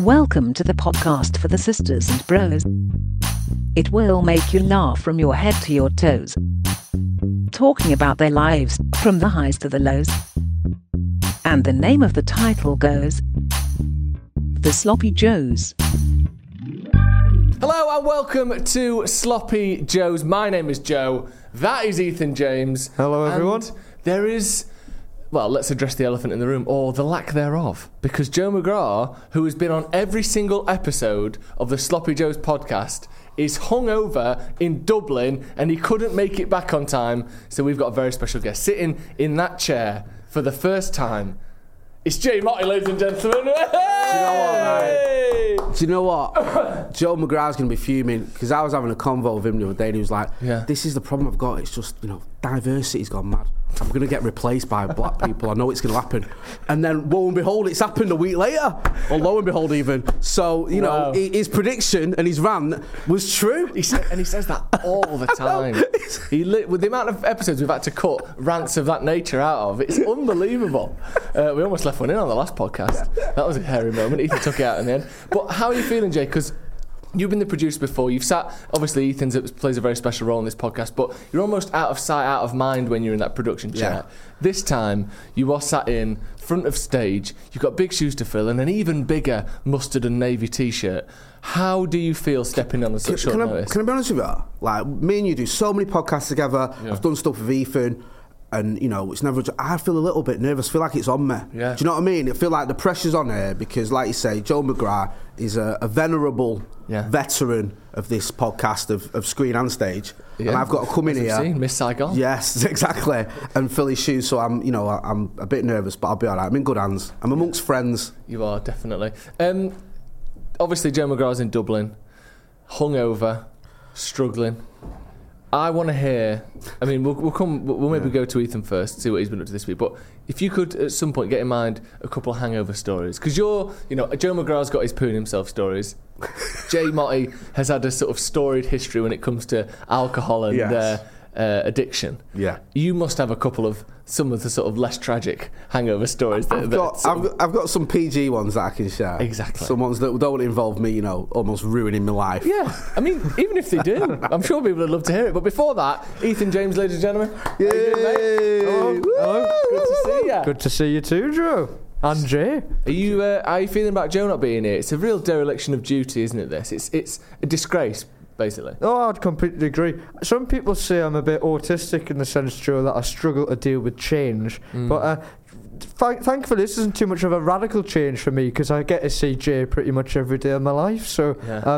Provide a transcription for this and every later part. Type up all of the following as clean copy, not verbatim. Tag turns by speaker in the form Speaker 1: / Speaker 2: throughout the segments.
Speaker 1: Welcome to the podcast for the sisters and bros. It will make you laugh from your head to your toes. Talking about their lives, from the highs to the lows. And the name of the title goes, The Sloppy Joes.
Speaker 2: Hello and welcome to Sloppy Joes. My name is Joe. That is Ethan James.
Speaker 3: Hello, everyone.
Speaker 2: And there is... Well, let's address the elephant in the room, or the lack thereof. Because Joe McGrath, who has been on every single episode of the Sloppy Joes podcast, is hungover in Dublin, and he couldn't make it back on time. So we've got a very special guest sitting in that chair for the first time. It's Jay Motti, ladies and gentlemen.
Speaker 3: Do you know what? Joe McGrath's going to be fuming, because I was having a convo with him the other day, and he was like, This is the problem I've got. It's just, diversity's gone mad. I'm going to get replaced by black people. I know it's going to happen. And then, lo and behold, it's happened a week later. Or lo and behold, even. So, his prediction and his rant was true.
Speaker 2: He says that all the time. With the amount of episodes we've had to cut rants of that nature out of, it's unbelievable. We almost left one in on the last podcast. That was a hairy moment. Ethan took it out in the end. But how are you feeling, Jay? Because you've been the producer before. You've sat... Obviously, Ethan plays a very special role in this podcast, but you're almost out of sight, out of mind when you're in that production chair. Yeah. This time, you are sat in front of stage. You've got big shoes to fill and an even bigger mustard and navy T-shirt. How do you feel stepping on such short notice?
Speaker 3: Can I be honest with you? Like, me and you do so many podcasts together. Yeah. I've done stuff with Ethan. And, it's never... I feel a little bit nervous. I feel like it's on me. Yeah. Do you know what I mean? I feel like the pressure's on here because, like you say, Joe McGrath is a venerable veteran of this podcast of screen and stage. Yeah. And I've got to come in here...
Speaker 2: Seen, Miss Saigon.
Speaker 3: Yes, exactly. And fill his shoes. So I'm a bit nervous, but I'll be all right. I'm in good hands. I'm amongst friends.
Speaker 2: You are, definitely. Obviously, Joe McGrath's in Dublin. Hungover. Struggling. I want to hear... I mean, we'll maybe go to Ethan first, see what he's been up to this week. But if you could, at some point, get in mind a couple of hangover stories. Because Joe McGrath's got his pooing himself stories. Jay Motti has had a sort of storied history when it comes to alcohol and addiction. Yeah. You must have a couple of some of the sort of less tragic hangover stories.
Speaker 3: I've got some PG ones that I can share.
Speaker 2: Exactly.
Speaker 3: Some ones that don't involve me, almost ruining my life.
Speaker 2: Yeah. I mean, even if they do, I'm sure people would love to hear it. But before that, Ethan James, ladies and gentlemen.
Speaker 3: Yay!
Speaker 2: How you doing, mate?
Speaker 3: Hello.
Speaker 2: Good to see you.
Speaker 4: Good to see you too, Joe. And Jay.
Speaker 2: How are you feeling about Joe not being here? It's a real dereliction of duty, isn't it, this? It's a disgrace, basically.
Speaker 4: Oh, I'd completely agree. Some people say I'm a bit autistic in the sense, Joe, that I struggle to deal with change. But thankfully, this isn't too much of a radical change for me because I get to see Jay pretty much every day of my life. So,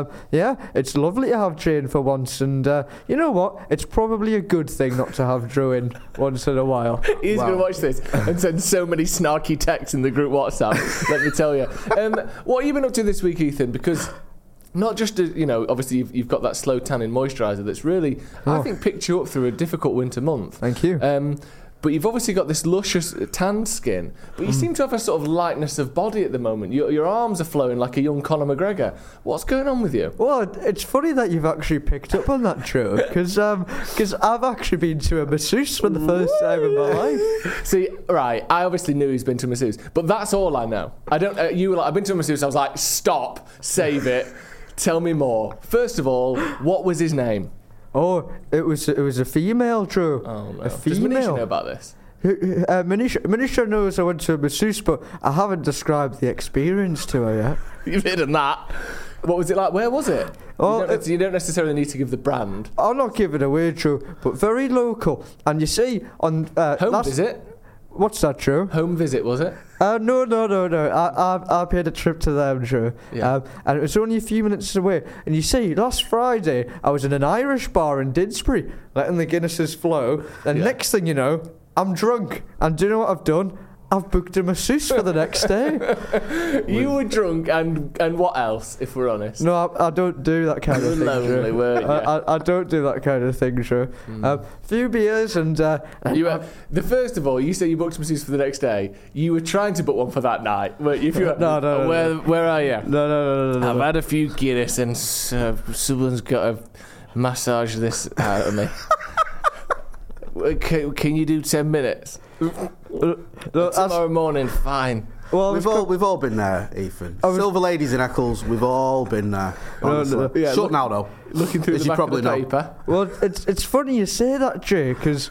Speaker 4: it's lovely to have Jay in for once. And you know what? It's probably a good thing not to have Joe in once in a while.
Speaker 2: He's going to watch this and send so many snarky texts in the group WhatsApp, let me tell you. What have you been up to this week, Ethan? Because... Not just, obviously you've got that slow tanning moisturiser that's really, I think, picked you up through a difficult winter month.
Speaker 4: Thank you.
Speaker 2: But you've obviously got this luscious tanned skin, but you seem to have a sort of lightness of body at the moment. Your arms are flowing like a young Conor McGregor. What's going on with you?
Speaker 4: Well, it's funny that you've actually picked up on that, Joe, because I've actually been to a masseuse for the first time in my life.
Speaker 2: See, right, I obviously knew he's been to a masseuse, but that's all I know. I don't. You were like, I've been to a masseuse. I was like, stop, save it. Tell me more. First of all, what was his name?
Speaker 4: Oh, it was a female, Joe.
Speaker 2: Oh, no.
Speaker 4: A female.
Speaker 2: Does Manisha know about this?
Speaker 4: Manisha knows I went to a masseuse, but I haven't described the experience to her yet.
Speaker 2: You've hidden that. What was it like? Where was it?
Speaker 4: Oh,
Speaker 2: you don't necessarily need to give the brand.
Speaker 4: I'll not give it away, Joe, but very local. And you see, on...
Speaker 2: Home visit?
Speaker 4: What's that, Joe?
Speaker 2: Home visit, was it?
Speaker 4: No. I paid a trip to them, Joe. Yeah. And it was only a few minutes away. And you see, last Friday, I was in an Irish bar in Didsbury, letting the Guinnesses flow. And next thing you know, I'm drunk. And do you know what I've done? I've booked a masseuse for the next day.
Speaker 2: You were drunk and what else, if we're honest?
Speaker 4: No, I don't do that kind of thing,
Speaker 2: lonely, weren't you?
Speaker 4: I don't do that kind of thing, Joe. Few beers and...
Speaker 2: First of all, you said you booked a masseuse for the next day. You were trying to book one for that night.
Speaker 4: No.
Speaker 2: Where are you?
Speaker 4: No.
Speaker 2: I've had a few Guinness and someone's got to massage this out of me. Can you do 10 minutes? Tomorrow morning, fine.
Speaker 4: Well,
Speaker 3: we've all been there, Ethan. Silver ladies in Eccles, we've all been there. Honestly.
Speaker 2: Yeah,
Speaker 3: Shut now, though.
Speaker 2: Looking through the back of the paper.
Speaker 4: Well, it's funny you say that, Jay, because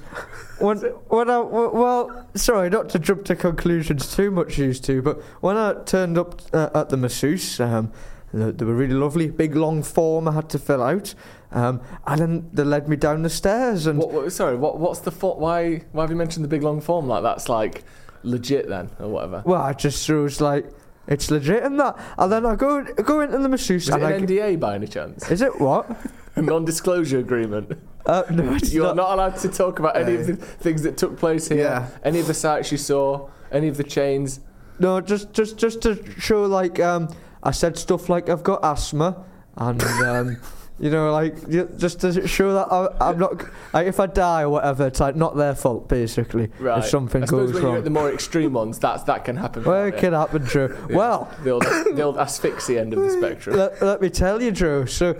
Speaker 4: sorry, not to jump to conclusions too much, used to, but when I turned up at the masseuse, they were really lovely, big long form I had to fill out, and then they led me down the stairs. And
Speaker 2: what's the why have you mentioned the big long form like that's like legit then or whatever?
Speaker 4: Well, I just was like, it's legit and that, and then I go into the masseuse.
Speaker 2: Is it an NDA by any chance?
Speaker 4: Is it what?
Speaker 2: A non-disclosure agreement.
Speaker 4: No,
Speaker 2: you're not allowed to talk about any of the things that took place here.
Speaker 3: Yeah.
Speaker 2: Any of the sites you saw, any of the chains.
Speaker 4: No, just to show, like, I said stuff like I've got asthma, and you know, like, just to show that I'm not, like, if I die or whatever, it's like not their fault, basically.
Speaker 2: Right.
Speaker 4: If something
Speaker 2: I suppose
Speaker 4: goes
Speaker 2: when
Speaker 4: wrong.
Speaker 2: you're at the more extreme ones, that can happen.
Speaker 4: Well, it can happen, Drew.
Speaker 2: Yeah.
Speaker 4: Well,
Speaker 2: the old asphyxia end of the spectrum.
Speaker 4: Let me tell you, Drew. So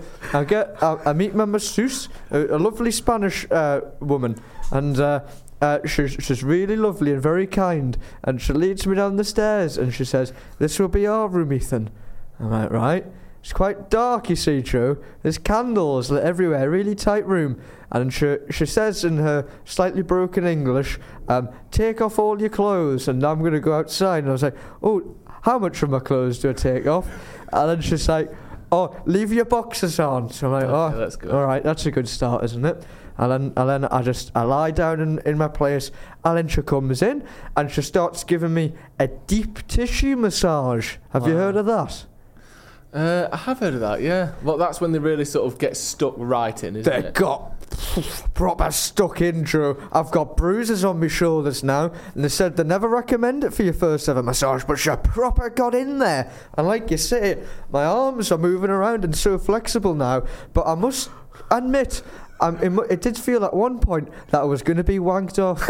Speaker 4: I meet my masseuse, a lovely Spanish woman, and she's really lovely and very kind, and she leads me down the stairs, and she says, "This will be our room, Ethan." I'm like, right. It's quite dark, you see, Drew. There's candles lit everywhere, really tight room. And she says in her slightly broken English, take off all your clothes, and I'm going to go outside. And I was like, oh, how much of my clothes do I take off? And then she's like, oh, leave your boxers on. So I'm like,
Speaker 2: okay, that's good.
Speaker 4: All right, that's a good start, isn't it? And then I lie down in my place, and then she comes in, and she starts giving me a deep tissue massage. Have you heard of that?
Speaker 2: I have heard of that, yeah. Well, that's when they really sort of get stuck right in, isn't it?
Speaker 4: They got proper stuck in, Drew. I've got bruises on my shoulders now, and they said they never recommend it for your first ever massage, but she proper got in there. And like you say, my arms are moving around and so flexible now, but I must admit, it did feel at one point that I was going to be wanked off.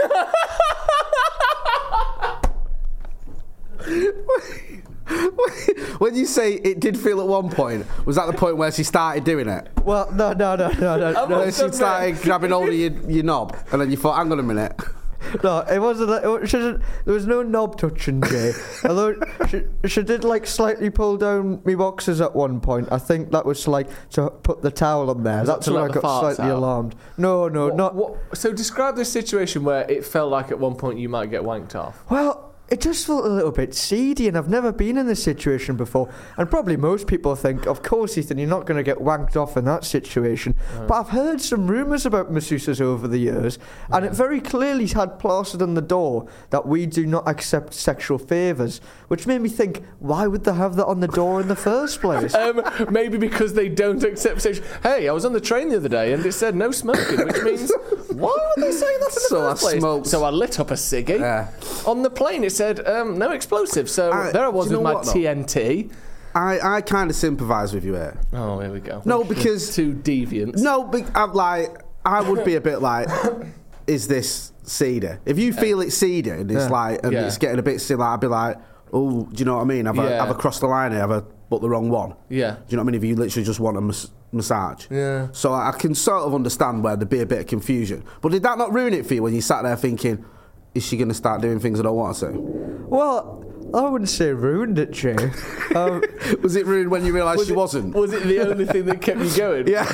Speaker 3: When you say it did feel at one point, was that the point where she started doing it?
Speaker 4: Well, no.
Speaker 3: Where she started grabbing hold of your knob, and then you thought, hang on a minute.
Speaker 4: No, it wasn't. There was no knob touching, Jay. Although she did like slightly pull down me boxes at one point. I think that was like to put the towel on there. That's when I got slightly alarmed. No, not.
Speaker 2: So describe the situation where it felt like at one point you might get wanked off.
Speaker 4: Well, it just felt a little bit seedy, and I've never been in this situation before. And probably most people think, of course, Ethan, you're not going to get wanked off in that situation. Right. But I've heard some rumours about masseuses over the years, and it very clearly had plastered on the door that we do not accept sexual favours, which made me think, why would they have that on the door in the first place?
Speaker 2: Maybe because they don't accept sexual... Hey, I was on the train the other day, and it said no smoking, which means... Why would they say that in the first place?
Speaker 3: Smoked.
Speaker 2: So I lit up a ciggy. Yeah. On the plane, it said no explosives. So there I was with my TNT.
Speaker 3: I kind of sympathise with you here.
Speaker 2: Oh, here we go.
Speaker 3: No, because
Speaker 2: too deviant.
Speaker 3: No, but I would be a bit like, is this seedy? If you feel it's seedy and it's it's getting a bit silly, I'd be like, oh, do you know what I mean? Have I crossed the line here? Have I put the wrong one?
Speaker 2: Yeah.
Speaker 3: Do you know what I mean? If you literally just want a massage.
Speaker 2: Yeah.
Speaker 3: So I can sort of understand where there'd be a bit of confusion. But did that not ruin it for you when you sat there thinking, is she going to start doing things I don't want her to?
Speaker 4: Well, I wouldn't say ruined it, Jay.
Speaker 3: Was it ruined when you realised she wasn't?
Speaker 2: Was it the only thing that kept you going?
Speaker 3: Yeah.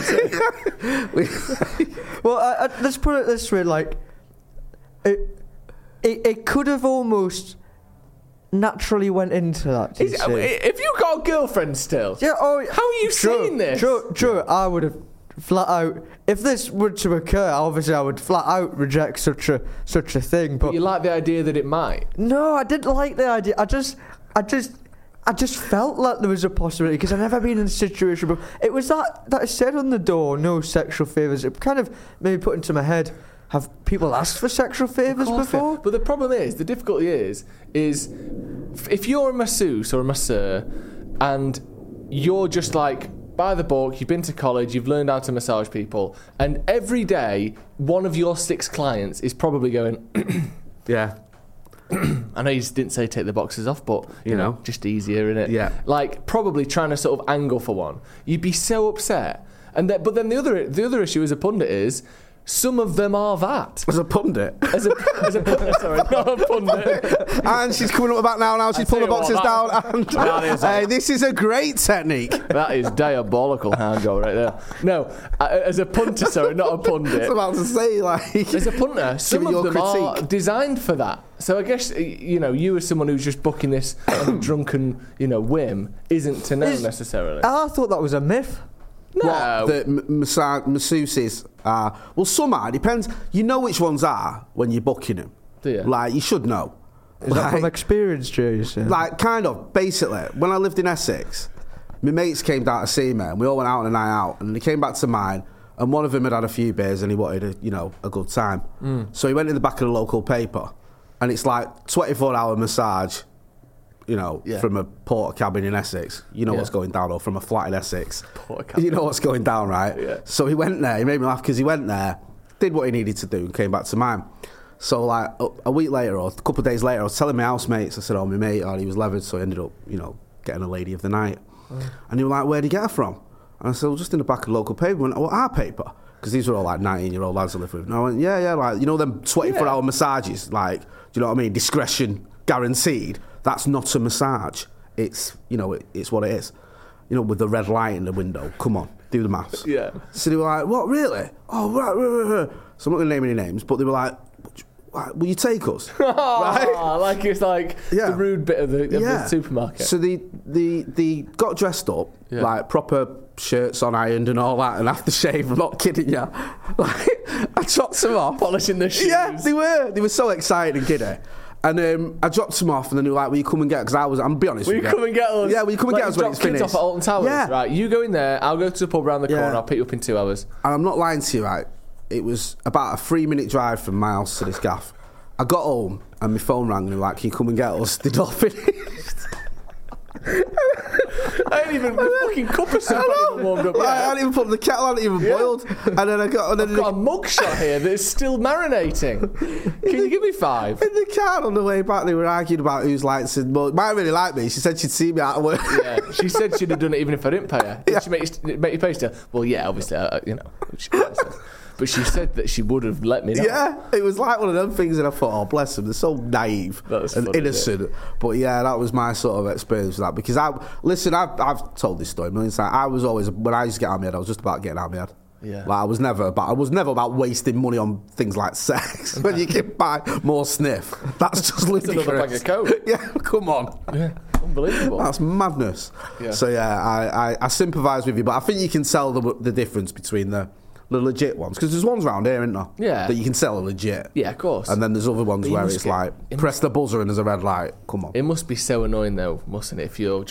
Speaker 4: Well, let's put it this way, like, it could have almost naturally went into that.
Speaker 2: If you got a girlfriend still,
Speaker 4: yeah. Oh,
Speaker 2: how are you seeing this?
Speaker 4: Joe, I would have flat out. If this were to occur, obviously I would flat out reject such a thing. But
Speaker 2: you like the idea that it might?
Speaker 4: No, I didn't like the idea. I just felt like there was a possibility because I've never been in a situation. But it was that it said on the door, no sexual favours. It kind of made me put into my head, have people asked for sexual favours before?
Speaker 2: But the problem is, the difficulty is if you're a masseuse or a masseur and you're just like, by the book, you've been to college, you've learned how to massage people, and every day one of your 6 clients is probably going,
Speaker 3: yeah.
Speaker 2: I know you just didn't say take the boxes off, but you know, just easier, innit?
Speaker 3: Yeah.
Speaker 2: Like probably trying to sort of angle for one. You'd be so upset. But then the other issue as a pundit is, Some of them are that.
Speaker 3: As a pundit.
Speaker 2: As a pundit, sorry, not a pundit.
Speaker 3: And she's coming up about now. She's pulling the boxes down. And this is a great technique.
Speaker 2: That is diabolical hand job right there. No, as a punter, sorry, not a pundit.
Speaker 3: I was about to say, like...
Speaker 2: As a punter, some of them are designed for that. So I guess, you as someone who's just booking this on a drunken, whim, isn't to know necessarily.
Speaker 4: I thought that was a myth.
Speaker 2: No.
Speaker 3: What, the masseuses are... Well, some are. It depends. You know which ones are when you're booking them.
Speaker 2: Do you?
Speaker 3: Like, you should know.
Speaker 4: Is that from experience, Joe, you said?
Speaker 3: Like, kind of. Basically, when I lived in Essex, my mates came down to see me, and we all went out on a night out, and they came back to mine, and one of them had had a few beers, and he wanted a good time. So he went in the back of the local paper, and it's like 24-hour massage, from a porter cabin in Essex. You know what's going down, or from a flat in Essex. You know what's going down, right?
Speaker 2: Yeah.
Speaker 3: So he went there. He made me laugh because he went there, did what he needed to do, and came back to mine. So, like, a week later, or a couple of days later, I was telling my housemates, I said, my mate, he was leathered, so I ended up, getting a lady of the night. And they were like, where'd he get her from? And I said, well, just in the back of the local paper. And I went, our paper? Because these were all, like, 19-year-old lads I lived with. And I went, yeah, like, them 24-hour massages, like, do you know what I mean? Discretion guaranteed. That's not a massage. It's, it's what it is. With the red light in the window. Come on, do the maths.
Speaker 2: Yeah.
Speaker 3: So they were like, what, really? Oh, right. So I'm not going to name any names, but they were like, will you take us?
Speaker 2: Right? Like it's like the rude bit of the supermarket.
Speaker 3: So they got dressed up, like proper shirts on ironed and all that, and aftershave. I'm not kidding you. Like, I dropped them off.
Speaker 2: Polishing the shoes.
Speaker 3: Yeah, they were. They were so excited and giddy. And I dropped them off, and then they were like, will you come and get? Because I'm be honest with you.
Speaker 2: Will you come and get us?
Speaker 3: Yeah, will you come and get us when it's finished?
Speaker 2: Kids off at Alton Towers.
Speaker 3: Yeah.
Speaker 2: Right, you go in there, I'll go to the pub around the corner, I'll pick you up in 2 hours.
Speaker 3: And I'm not lying to you, right? It was about a 3-minute drive from my house to this gaff. I got home and my phone rang and they were like, can you come and get us? They'd all finished.
Speaker 2: I ain't even, the fucking cup of soup ain't even warmed up yet.
Speaker 3: I hadn't even put the kettle on, it even boiled. And then I've got a
Speaker 2: mugshot here that's still marinating. Can you give me 5?
Speaker 3: In the car on the way back, they were arguing about whose lights. Well, Mike really liked me. She said she'd see me out of work.
Speaker 2: Yeah, she said she'd have done it even if I didn't pay her. Did she make you pay still? Well, yeah, obviously, but she said that she would have let me know.
Speaker 3: Yeah, it was like one of them things, and I thought, oh, bless them, they're so naive and funny, innocent. But yeah, that was my sort of experience with that. Because I've told this story millions of times. I was always, when I used to get out of my head, I was just about getting out of my head.
Speaker 2: Yeah.
Speaker 3: Like I was never about wasting money on things like sex. When you can buy more sniff, that's just ludicrous.
Speaker 2: Another bag of coke.
Speaker 3: Yeah, come on.
Speaker 2: Yeah, unbelievable.
Speaker 3: That's madness. Yeah. So yeah, I sympathise with you, but I think you can tell the difference between the legit ones, because there's ones around here, isn't there?
Speaker 2: Yeah.
Speaker 3: That you can sell are legit.
Speaker 2: Yeah, of course.
Speaker 3: And then there's other ones where it's like, press the buzzer and there's a red light. Come on.
Speaker 2: It must be so annoying though, mustn't it? If you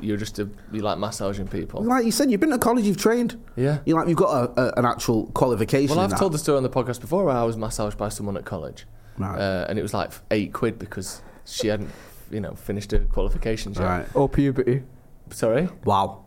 Speaker 2: like massaging people.
Speaker 3: Like you said, you've been to college, you've trained.
Speaker 2: Yeah.
Speaker 3: You've got an actual qualification.
Speaker 2: Well, I've told the story on the podcast before where I was massaged by someone at college.
Speaker 3: Right.
Speaker 2: And it was like £8 because she hadn't, finished her qualifications yet.
Speaker 3: Right.
Speaker 4: Or puberty.
Speaker 2: Sorry?
Speaker 3: Wow.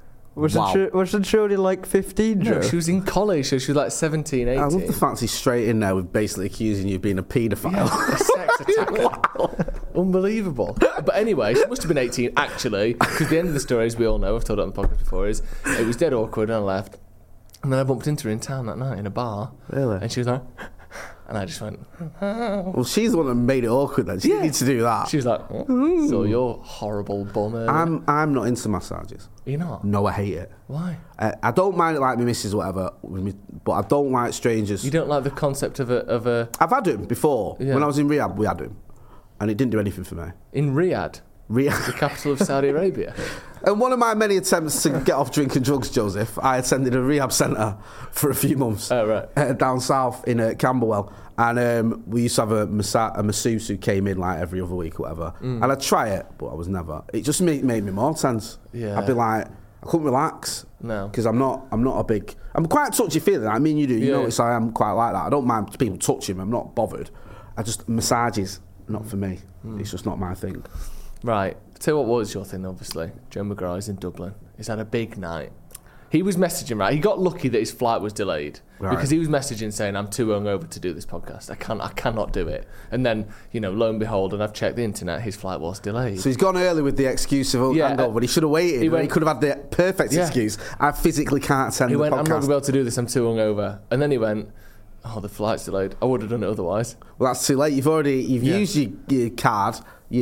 Speaker 4: Wasn't she only like 15, Joe?
Speaker 2: No, she was in college, so she was like 17, 18.
Speaker 3: I love the fact he's straight in there with basically accusing you of being a paedophile.
Speaker 2: Yeah, a sex attacker. Wow. Unbelievable. But anyway, she must have been 18, actually, because the end of the story, as we all know, I've told it on the podcast before, is it was dead awkward and I left. And then I bumped into her in town that night in a bar.
Speaker 3: Really?
Speaker 2: And she was like... And I just went...
Speaker 3: Well, she's the one that made it awkward then. She didn't need to do that.
Speaker 2: She was like, oh, so you're horrible bummer.
Speaker 3: I'm not into massages.
Speaker 2: You're not?
Speaker 3: No, I hate it.
Speaker 2: Why?
Speaker 3: I don't mind it like my missus or whatever, but I don't like strangers.
Speaker 2: You don't like the concept of a...
Speaker 3: I've had him before.
Speaker 2: Yeah.
Speaker 3: When I was in Riyadh, we had him. And it didn't do anything for me.
Speaker 2: In Riyadh?
Speaker 3: Riyadh.
Speaker 2: The capital of Saudi Arabia?
Speaker 3: And one of my many attempts to get off drinking drugs, Joseph, I attended a rehab centre for a few months.
Speaker 2: Oh, right.
Speaker 3: Down south in Camberwell. And we used to have a masseuse who came in like every other week or whatever. And I'd try it, but I was never. It just made me more tense.
Speaker 2: Yeah.
Speaker 3: I'd be like, I couldn't relax.
Speaker 2: No.
Speaker 3: Because I'm not a big... I'm quite touchy-feeling. I mean, you do. You notice I am quite like that. I don't mind people touching me. I'm not bothered. Massages, not for me. It's just not my thing.
Speaker 2: Right. Tell you what was your thing, obviously. Joe McGrath's in Dublin. He's had a big night. He was messaging, right? He got lucky that his flight was delayed. Right. Because he was messaging saying, I'm too hungover to do this podcast. I cannot do it. And then, lo and behold, and I've checked the internet, his flight was delayed.
Speaker 3: So he's gone early with the excuse of hangover, but he should have waited. He could have had the perfect excuse. I physically can't attend the podcast.
Speaker 2: I'm not going to be able to do this, I'm too hungover. And then he went, Oh, the flight's delayed. I would have done it otherwise.
Speaker 3: Well, that's too late. You've used your card.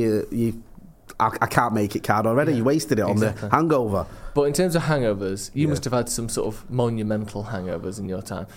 Speaker 3: I can't make it card already. You wasted it on the hangover.
Speaker 2: But in terms of hangovers, you must have had some sort of monumental hangovers in your time.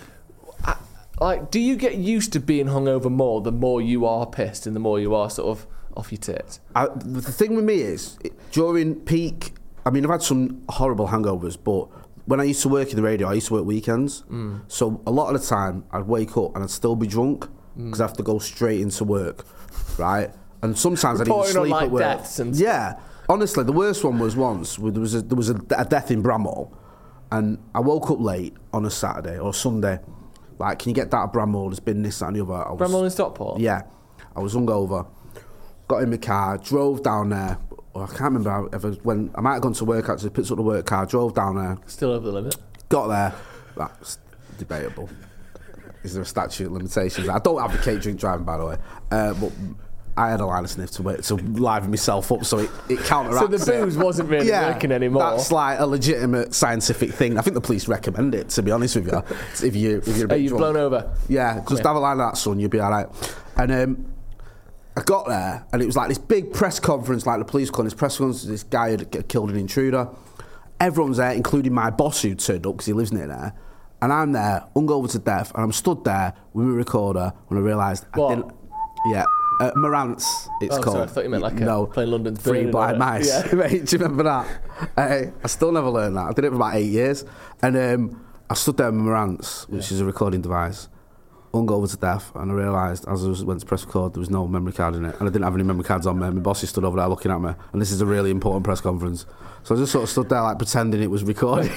Speaker 2: Do you get used to being hungover more the more you are pissed and the more you are sort of off your tits?
Speaker 3: The thing with me is, during peak, I mean, I've had some horrible hangovers, but when I used to work in the radio, I used to work weekends. So a lot of the time, I'd wake up and I'd still be drunk because I have to go straight into work, right? And sometimes I'd even sleep at work.
Speaker 2: Deaths and
Speaker 3: yeah. Honestly, the worst one was once, there was a death in Bramhall, and I woke up late on a Saturday or Sunday. Like, can you get that at Bramhall? There's been this, that and the other.
Speaker 2: Bramhall in Stockport?
Speaker 3: Yeah. I was hungover, got in my car, drove down there. I can't remember when I might have gone to work actually, picked up the work car, drove down there.
Speaker 2: Still over the limit.
Speaker 3: Got there. That's debatable. Is there a statute of limitations? I don't advocate drink driving, by the way. But I had a line of sniff to liven myself up, so it counteracts.
Speaker 2: So the booze wasn't really working anymore.
Speaker 3: That's like a legitimate scientific thing. I think the police recommend it, to be honest with you. If you're a bit
Speaker 2: you've
Speaker 3: drunk.
Speaker 2: blown over.
Speaker 3: Yeah, just have a line of that, son, you'll be all right. And I got there, and it was like this big press conference, like the police calling this press conference. This guy had killed an intruder. Everyone's there, including my boss who turned up because he lives near there. And I'm there, hungover to death, and I'm stood there with my recorder when I realised I didn't. Yeah. Marantz, it's called.
Speaker 2: Sorry, I thought you meant playing London
Speaker 3: Three Blind Mice.
Speaker 2: Yeah.
Speaker 3: Mate, do you remember that? I still never learned that. I did it for about 8 years. And I stood there with Marantz, which is a recording device, hungover to death, and I realised as I went to press record, there was no memory card in it. And I didn't have any memory cards on me. My boss stood over there looking at me, and this is a really important press conference. So I just sort of stood there like pretending it was recording.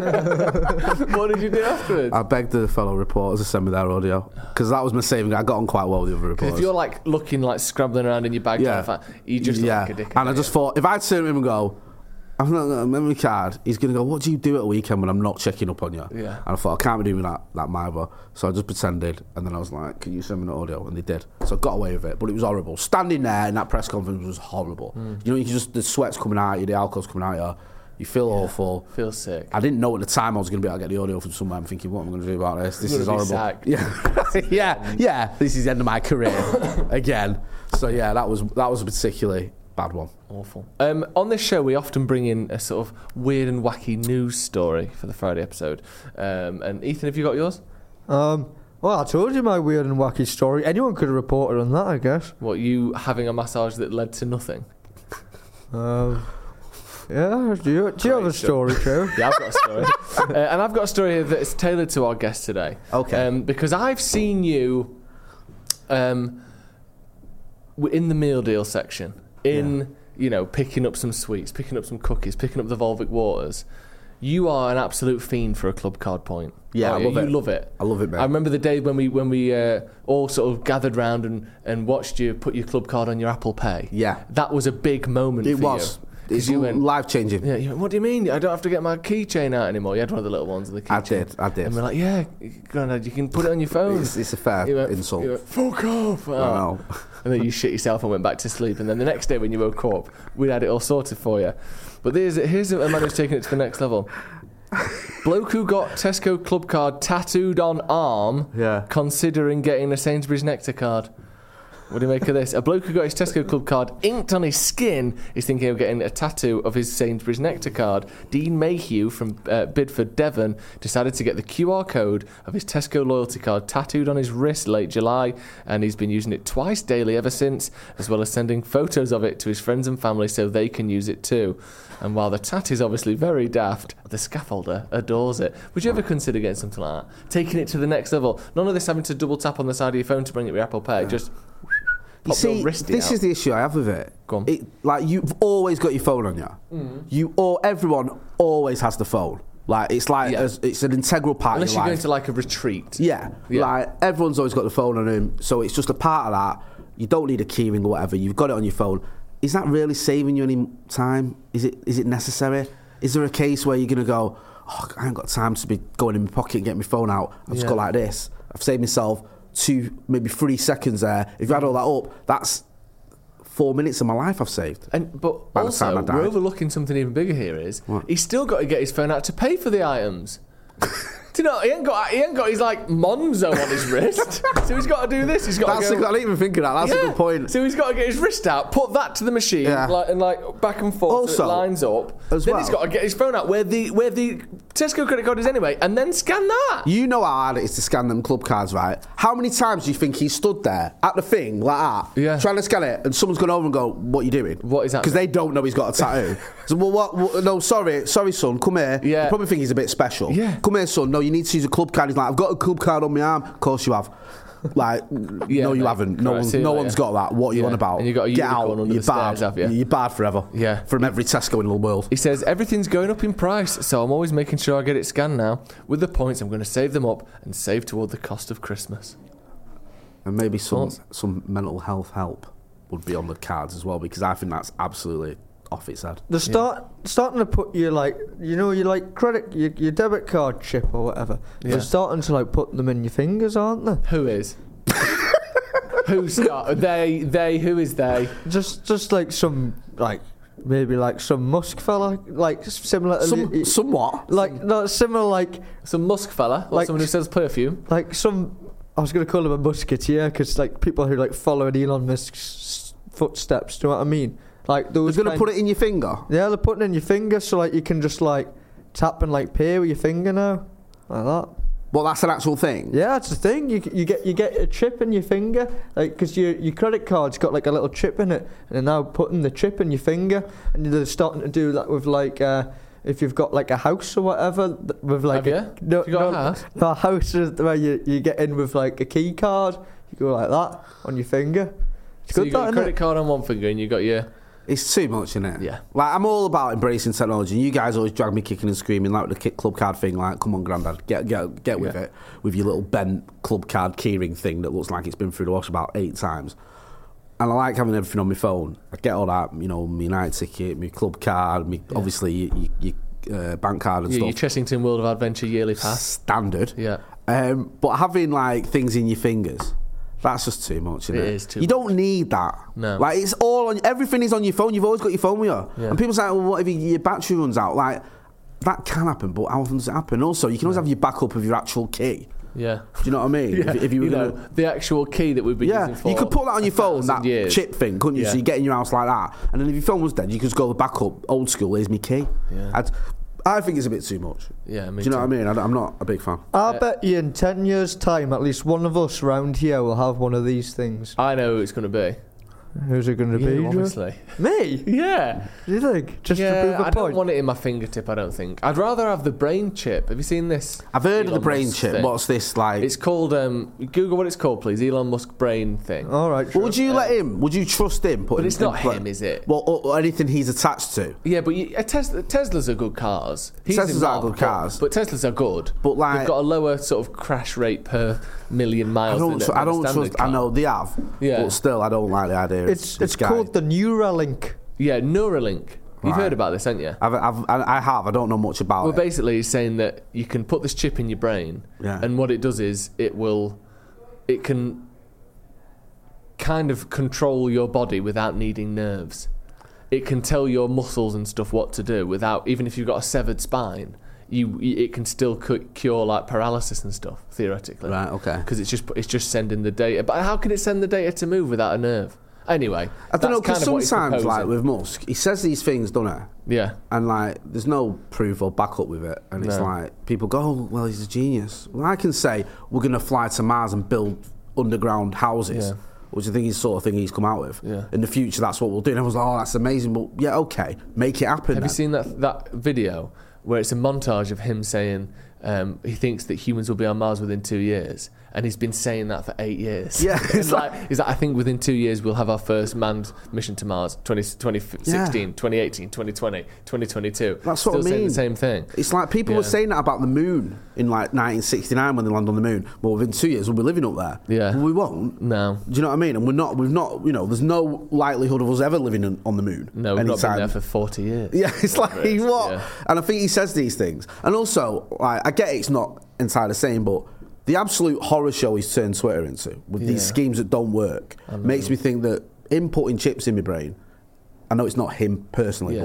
Speaker 2: What did you do afterwards?
Speaker 3: I begged the fellow reporters to send me their audio, because that was my saving. I got on quite well with the other reporters.
Speaker 2: If you're like looking like scrambling around in your bag, you just look like a dick.
Speaker 3: And I just thought, if I'd turn to him and go, I've not got a memory card, he's going to go, what do you do at a weekend when I'm not checking up on you?
Speaker 2: Yeah.
Speaker 3: And I thought, I can't be doing that either. So I just pretended, and then I was like, can you send me the audio? And they did. So I got away with it, but it was horrible. Standing there in that press conference was horrible. You know, the sweat's coming out of you, the alcohol's coming out of you. You feel awful.
Speaker 2: Feel sick.
Speaker 3: I didn't know at the time I was going to be able to get the audio from somewhere. I'm thinking, what am I going to do about this? This is horrible.
Speaker 2: Sacked.
Speaker 3: Yeah. This is the end of my career again. So yeah, that was a particularly bad one.
Speaker 2: Awful. On this show, we often bring in a sort of weird and wacky news story for the Friday episode. And Ethan, have you got yours?
Speaker 4: Well, I told you my weird and wacky story. Anyone could have reported on that, I guess.
Speaker 2: What, you having a massage that led to nothing?
Speaker 4: Yeah, do you have a story, Joe?
Speaker 2: Yeah, I've got a story. And I've got a story here that is tailored to our guest today.
Speaker 3: Okay.
Speaker 2: Because I've seen you in the meal deal section, picking up some sweets, picking up some cookies, picking up the Volvic waters. You are an absolute fiend for a club card point.
Speaker 3: Yeah, I love it.
Speaker 2: You love it.
Speaker 3: I love it, man.
Speaker 2: I remember the day when we all sort of gathered round and watched you put your club card on your Apple Pay.
Speaker 3: Yeah.
Speaker 2: That was a big moment for you.
Speaker 3: It was. It's life-changing.
Speaker 2: Yeah, you went, what do you mean? I don't have to get my keychain out anymore. You had one of the little ones with the keychain.
Speaker 3: I did.
Speaker 2: And we're like, yeah, Grandad, you can put it on your phone.
Speaker 3: It's a fair insult.
Speaker 2: You went, fuck off.
Speaker 3: Oh.
Speaker 2: And then you shit yourself and went back to sleep. And then the next day when you woke up, we had it all sorted for you. But here's a man who's taking it to the next level. Bloke who got Tesco club card tattooed on arm, considering getting a Sainsbury's Nectar card. What do you make of this? A bloke who got his Tesco club card inked on his skin is thinking of getting a tattoo of his Sainsbury's Nectar card. Dean Mayhew from Bidford, Devon, decided to get the QR code of his Tesco loyalty card tattooed on his wrist late July, and he's been using it twice daily ever since, as well as sending photos of it to his friends and family so they can use it too. And while the tat is obviously very daft, the scaffolder adores it. Would you ever consider getting something like that? Taking it to the next level? None of this having to double tap on the side of your phone to bring up your Apple Pay, just...
Speaker 3: You see, this is the issue I have with it.
Speaker 2: Go on.
Speaker 3: Like, you've always got your phone on you. Everyone always has the phone. Like, it's like it's an integral part
Speaker 2: Unless
Speaker 3: of your
Speaker 2: you're
Speaker 3: life.
Speaker 2: going to like a retreat.
Speaker 3: Yeah. Like, everyone's always got the phone on them, so it's just a part of that. You don't need a keyring or whatever. You've got it on your phone. Is that really saving you any time? Is it necessary? Is there a case where you're going to go, oh, I ain't got time to be going in my pocket and getting my phone out. I've just got like this. I've saved myself 2, maybe 3 seconds there. If you add all that up, that's 4 minutes of my life I've saved.
Speaker 2: But also, we're overlooking something even bigger here is he's still got to get his phone out to pay for the items. Do you know, he ain't got his like Monzo on his wrist. So he's got to do this. He's got to go.
Speaker 3: I didn't even think of that. That's a good point.
Speaker 2: So he's got to get his wrist out, put that to the machine, like back and forth
Speaker 3: Also,
Speaker 2: so it lines up. Then he's got to get his phone out where the Tesco credit card is anyway, and then scan that.
Speaker 3: You know how hard it is to scan them club cards, right? How many times do you think he stood there at the thing like that, trying to scan it, and someone's gone over and go, "What are you doing?
Speaker 2: What is that?"
Speaker 3: Because they don't know he's got a tattoo. So, well, what? No, sorry, son, come here.
Speaker 2: Yeah.
Speaker 3: You probably think he's a bit special.
Speaker 2: Yeah.
Speaker 3: Come here, son. No, you need to use a club card. He's like, I've got a club card on my arm. Of course you have. Like, no, you haven't. No one's got that. What are you on about?
Speaker 2: And you got a unicorn under the stairs, have you?
Speaker 3: You're bad forever.
Speaker 2: Yeah.
Speaker 3: From every Tesco in the world.
Speaker 2: He says, everything's going up in price, so I'm always making sure I get it scanned now. With the points, I'm going to save them up and save toward the cost of Christmas.
Speaker 3: And maybe some mental health help would be on the cards as well, because I think that's absolutely off its head.
Speaker 4: They're starting to put your your credit, your debit card chip or whatever. Yeah. They're starting to like put them in your fingers, aren't they?
Speaker 2: Who is? Who's they? Who is they?
Speaker 4: Just like some maybe like some Musk fella, like similar.
Speaker 3: Some what?
Speaker 4: Like no, similar like
Speaker 2: some Musk fella, like someone who sells perfume.
Speaker 4: Like some. I was going to call him a musketeer because like people who like follow in Elon Musk's footsteps. Do you know what I mean? Like those.
Speaker 3: They're going to put it in your finger.
Speaker 4: Yeah, they're putting it in your finger, so like you can just like tap and like pay with your finger now, like that.
Speaker 3: Well, that's an actual thing.
Speaker 4: Yeah, that's the thing. You get a chip in your finger, like because your credit card's got like a little chip in it, and they're now putting the chip in your finger, and they're starting to do that with like. If you've got like a house or whatever, with like
Speaker 2: a house?
Speaker 4: A house where you get in with like a key card, you go like that on your finger. It's
Speaker 2: so
Speaker 4: good,
Speaker 2: you got your credit card on one finger and you got your.
Speaker 3: It's too much, isn't it?
Speaker 2: Yeah.
Speaker 3: Like I'm all about embracing technology. And you guys always drag me kicking and screaming like the club card thing. Like, come on, Grandad, get with it with your little bent club card keyring thing that looks like it's been through the wash about 8 times. And I like having everything on my phone. I get all that, my United ticket, my club card, obviously your bank card and stuff.
Speaker 2: Your Chessington World of Adventure yearly pass.
Speaker 3: Standard.
Speaker 2: Yeah.
Speaker 3: But having like things in your fingers, that's just too much, isn't it?
Speaker 2: It is too much.
Speaker 3: You don't need that.
Speaker 2: No.
Speaker 3: Like it's all on. Everything is on your phone. You've always got your phone with you. Yeah. And people say, well, what if your battery runs out? Like that can happen, but how often does it happen? Also, you can always have your backup of your actual key.
Speaker 2: Yeah.
Speaker 3: Do you know what I mean?
Speaker 2: Yeah.
Speaker 3: If you were
Speaker 2: the actual key that we've been using for
Speaker 3: you could put that on your phone, that
Speaker 2: years.
Speaker 3: chip thing, couldn't you?
Speaker 2: Yeah.
Speaker 3: So you get in your house like that. And then if your phone was dead, you could just go the backup, old school, here's my key.
Speaker 2: Yeah.
Speaker 3: I think it's a bit too much.
Speaker 2: Yeah,
Speaker 3: do you know what I mean? I'm not a big fan.
Speaker 4: I bet you in 10 years' time, at least one of us round here will have one of these things.
Speaker 2: I know who it's going to be.
Speaker 4: Who's it going to be?
Speaker 2: Obviously.
Speaker 4: Me?
Speaker 2: Yeah.
Speaker 4: Do you think? Just to prove a point?
Speaker 2: I don't want it in my fingertip, I don't think. I'd rather have the brain chip. Have you seen this?
Speaker 3: I've heard of the brain chip.
Speaker 2: Thing?
Speaker 3: What's this like?
Speaker 2: It's called, Google what it's called, please. Elon Musk brain thing.
Speaker 4: All right, sure.
Speaker 3: Well, would you let him? Would you trust him?
Speaker 2: But it's not him, is it?
Speaker 3: Well, or anything he's attached to.
Speaker 2: Yeah, but Teslas are good cars.
Speaker 3: Teslas are good cars.
Speaker 2: But Teslas are good.
Speaker 3: But like,
Speaker 2: they've got a lower sort of crash rate per million miles.
Speaker 3: I don't trust.
Speaker 2: Car.
Speaker 3: I know they have. Yeah. But still, I don't like the idea.
Speaker 4: It's called the Neuralink.
Speaker 2: Yeah, Neuralink. You've heard about this, haven't you?
Speaker 3: I have. I don't know much about it.
Speaker 2: Well, basically, he's saying that you can put this chip in your brain, and what it does is it can kind of control your body without needing nerves. It can tell your muscles and stuff what to do without, even if you've got a severed spine. It can still cure like paralysis and stuff theoretically.
Speaker 3: Right. Okay.
Speaker 2: Because it's just sending the data. But how can it send the data to move without a nerve? Anyway,
Speaker 3: I don't know, because sometimes, like with Musk, he says these things, doesn't he?
Speaker 2: Yeah.
Speaker 3: And like, there's no proof or backup with it, and it's like people go, "Oh, well, he's a genius." Well, I can say we're going to fly to Mars and build underground houses. Yeah. Which I think is the sort of thing he's come out with. Yeah. In the future, that's what we'll do. And everyone's like, "Oh, that's amazing." But yeah, okay, make it happen.
Speaker 2: Have you seen that video where it's a montage of him saying he thinks that humans will be on Mars within 2 years, and he's been saying that for 8 years.
Speaker 3: Yeah,
Speaker 2: he's like, I think within 2 years we'll have our first manned mission to Mars. 2016, 2018, 2020, 2022.
Speaker 3: That's what I mean.
Speaker 2: Still saying the same thing.
Speaker 3: It's like people were saying that about the moon in like 1969 when they landed on the moon. Well, within 2 years we'll be living up there.
Speaker 2: Yeah,
Speaker 3: well, we won't.
Speaker 2: No.
Speaker 3: Do you know what I mean? And we've not. You know, there's no likelihood of us ever living on the moon.
Speaker 2: No, we've not been there for 40 years.
Speaker 3: Yeah, it's like what? Yeah. And I think he says these things, and also like, I get it's not entirely the same, but the absolute horror show he's turned Twitter into with these schemes that don't work makes me think that him putting chips in my brain, I know it's not him personally, but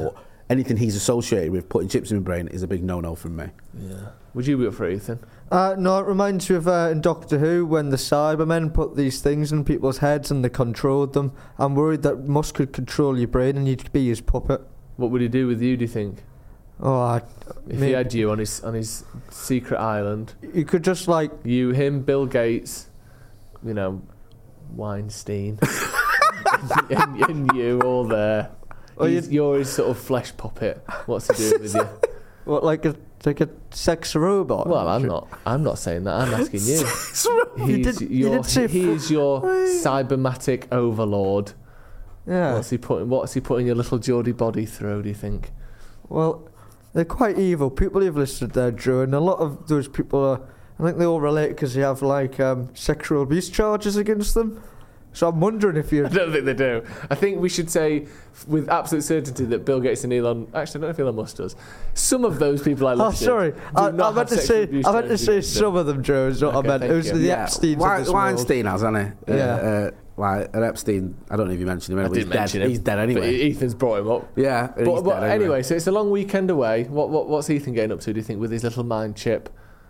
Speaker 3: anything he's associated with putting chips in my brain is a big no-no from me.
Speaker 2: Yeah. Would you be up for it, Ethan?
Speaker 4: No, it reminds me of in Doctor Who when the Cybermen put these things in people's heads and they controlled them. I'm worried that Musk could control your brain and you'd be his puppet.
Speaker 2: What would he do with you, do you think? If he had you on his secret island,
Speaker 4: you could just like
Speaker 2: you, him, Bill Gates, you know, Weinstein, and you all there. You're his sort of flesh puppet. What's he doing with you?
Speaker 4: What, like a sex robot?
Speaker 2: Well, I'm not saying that. I'm asking you. He is your cybermatic overlord.
Speaker 4: Yeah.
Speaker 2: What's he putting your little Geordie body through, do you think?
Speaker 4: Well, they're quite evil. People have listed there, Joe, and a lot of those people are, I think they all relate because they have like sexual abuse charges against them. So I'm wondering if you...
Speaker 2: I don't think they do. I think we should say with absolute certainty that Bill Gates and Elon... Actually, I don't know if Elon Musk does. Some of those people I listed...
Speaker 4: Oh, sorry. I meant to say some of them, Joe, is what I meant. It was the Epsteins of this world.
Speaker 3: Weinstein has, hasn't he?
Speaker 4: Yeah.
Speaker 3: And Epstein, I don't know if you mentioned him.
Speaker 2: He's dead.
Speaker 3: He's dead anyway.
Speaker 2: But Ethan's brought him up.
Speaker 3: Yeah.
Speaker 2: But anyway, so it's a long weekend away. What's Ethan getting up to, do you think, with his little mind chip?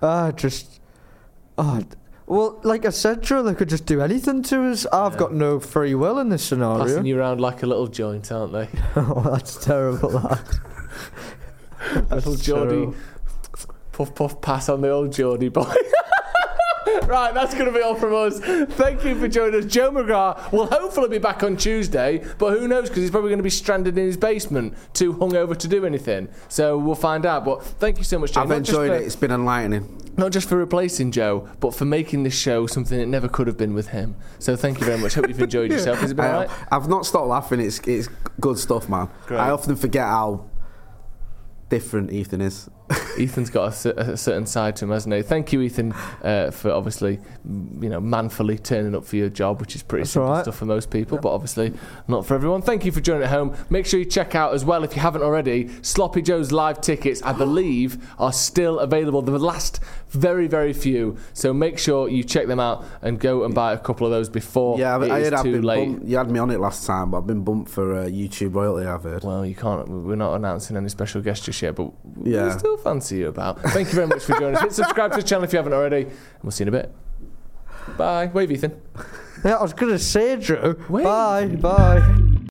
Speaker 4: Well, like I said, Joe, they could just do anything to us. I've got no free will in this scenario.
Speaker 2: Passing you around like a little joint, aren't they?
Speaker 4: Oh, that's terrible, that.
Speaker 2: Little Geordie. Puff, puff, pass on the old Geordie boy. Right, that's going to be all from us. Thank you for joining us. Joe McGrath will hopefully be back on Tuesday, but who knows, because he's probably going to be stranded in his basement, too hungover to do anything. So we'll find out. But thank you so much, Joe.
Speaker 3: I've enjoyed it. It's been enlightening.
Speaker 2: Not just for replacing Joe, but for making this show something it never could have been with him. So thank you very much. Hope you've enjoyed yourself. Has it been all right?
Speaker 3: I've not stopped laughing. It's good stuff, man.
Speaker 2: Great.
Speaker 3: I often forget how different Ethan is.
Speaker 2: Ethan's got a certain side to him, hasn't he? Thank you, Ethan, for obviously, manfully turning up for your job, which is pretty simple stuff for most people, but obviously not for everyone. Thank you for joining at home. Make sure you check out as well, if you haven't already, Sloppy Joe's live tickets, I believe, are still available. The last very, very few. So make sure you check them out and go and buy a couple of those before it is too late.
Speaker 3: You had me on it last time, but I've been bumped for YouTube royalty, I've heard.
Speaker 2: Well, you can't. We're not announcing any special guests just yet, but we still fancy you about. Thank you very much for joining us. Hit subscribe to the channel if you haven't already, and we'll see you in a bit. Bye. Wave, Ethan.
Speaker 4: Yeah, I was going to say, Drew.
Speaker 2: Wave.
Speaker 4: Bye.